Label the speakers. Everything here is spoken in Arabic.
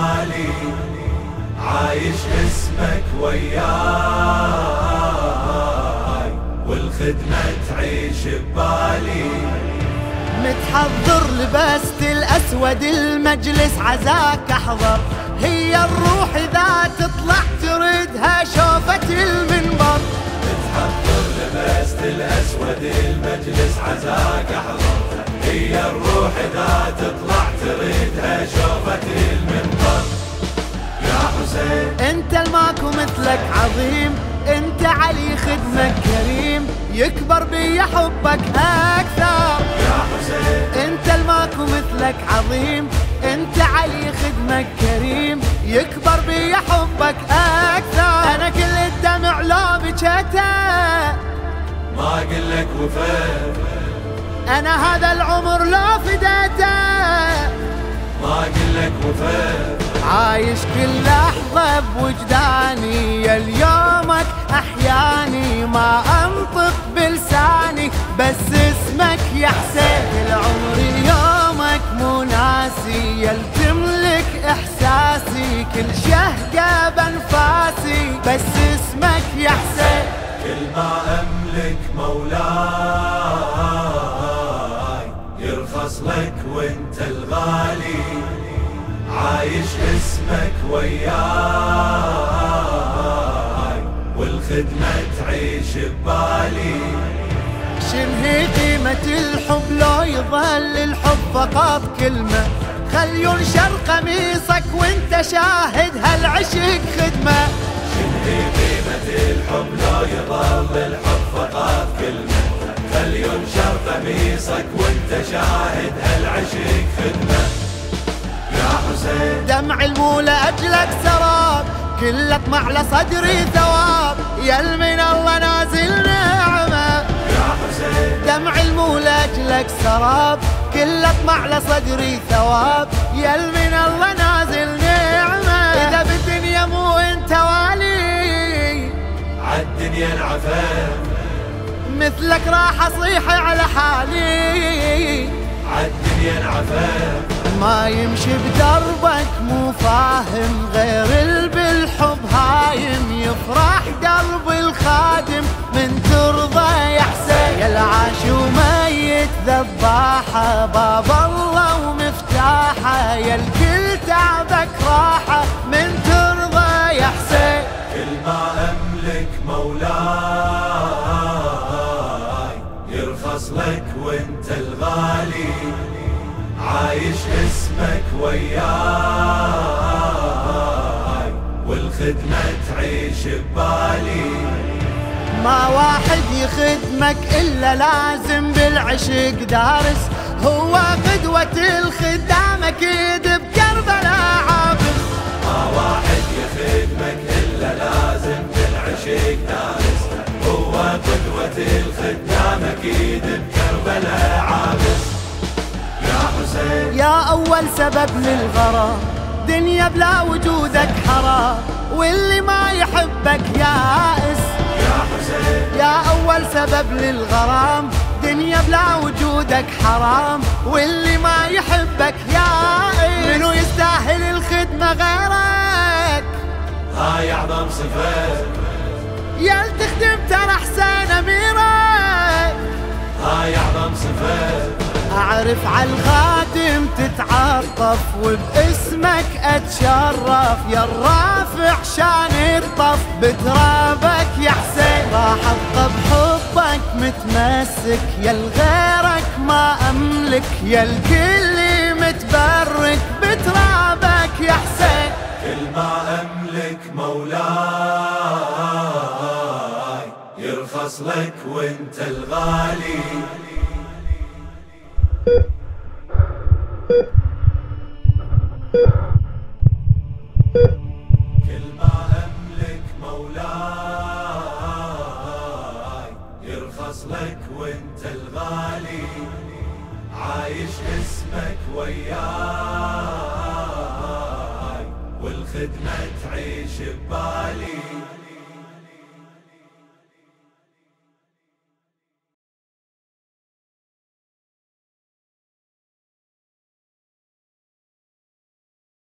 Speaker 1: ببالي، عايش اسمك وياي والخدمة تعيش ببالي.
Speaker 2: متحضر لبست الأسود المجلس عزاك أحضر، هي الروح إذا تطلع تردها شوفة المنبر.
Speaker 1: متحضر لبست الأسود المجلس عزاك أحضر، هي الروح إذا تطلع تردها شوفة المنبر. يا حسين
Speaker 2: انت الماكو مثلك عظيم، انت علي خدمك كريم، يكبر بي حبك أكثر.
Speaker 1: يا حسين
Speaker 2: انت الماكو مثلك عظيم، انت علي خدمك كريم، يكبر بي حبك أكثر. انا كل الدمع لو بجته
Speaker 1: ما أقلك وفاء،
Speaker 2: انا هذا العمر لو فديته
Speaker 1: ما أقلك وفاء.
Speaker 2: عايش كل لحظة بوجداني، يا اليومك أحياني ما أنطق بلساني، بس اسمك يا حسين العمر يومك مو ناسي، يا تملك إحساسي كل شهقة بأنفاسي، بس اسمك يا حسين.
Speaker 1: كل ما أملك مولاي يرخص لك وانت الغالي، عايش اسمك وياي والخدمة تعيش ببالي.
Speaker 2: شنهي قيمة الحب لو يظل الحب فقط كلمة، خل ينشر قميصك وانت شاهد هالعشق خدمة.
Speaker 1: شنهي قيمة الحب لو يظل الحب فقط كلمة، خل ينشر قميصك وانت شاهد هالعشق خدمة. يا حسين
Speaker 2: دمع المولى أجلك سراب، كل اطمع لصدري ثواب، يا من الله نازل نعمة.
Speaker 1: يا حسين
Speaker 2: دمع المولى أجلك سراب، كل اطمع لصدري ثواب، يا من الله نازل نعمة. إذا بالدنيا مو انت والي
Speaker 1: عالدنيا انعفان،
Speaker 2: مثلك راح أصيح على حالي.
Speaker 1: عالدنيا انعفان،
Speaker 2: ما يمشي بدربك مو فاهم، غير بالحب هايم، يفرح قلب الخادم من ترضى يا حسين. يا العاش وميت ذباحة، باب الله ومفتاحة، يا الكل تعبك راحة من ترضى يا حسين.
Speaker 1: كل ما أملك مولاي يرخص لك وانت الغالي، عايش اسمك وياي والخدمة تعيش ببالي.
Speaker 2: ما واحد يخدمك إلا لازم بالعشق دارس، هو قدوة الخدام أكيد بكربلاء عابس.
Speaker 1: ما واحد يخدمك إلا لازم بالعشق دارس، هو قدوة الخدام أكيد بكربلاء عابس. يا حسين
Speaker 2: يا أول سبب للغرام، دنيا بلا وجودك حرام، واللي ما يحبك يائس.
Speaker 1: يا حسين
Speaker 2: يا أول سبب للغرام، دنيا بلا وجودك حرام، واللي ما يحبك يائس. منو يستاهل الخدمة غيرك؟
Speaker 1: هاي أعظم صفات،
Speaker 2: يا تخدم ترى حسين أميرك.
Speaker 1: هاي أعظم صفات.
Speaker 2: أعرف عالخاتم تتعطف، وباسمك أتشرف، يا الرافع شان الطف بترابك يا حسين. راح أبقى بحبك متمسك، يا الغيرك ما أملك، يا الكل متبرك بترابك يا حسين.
Speaker 1: كل ما أملك مولاي يرخص لك وانت الغالي. كل ما أملك مولاي يرخص لك وانت الغالي، عايش اسمك وياي والخدمة تعيش ببالي.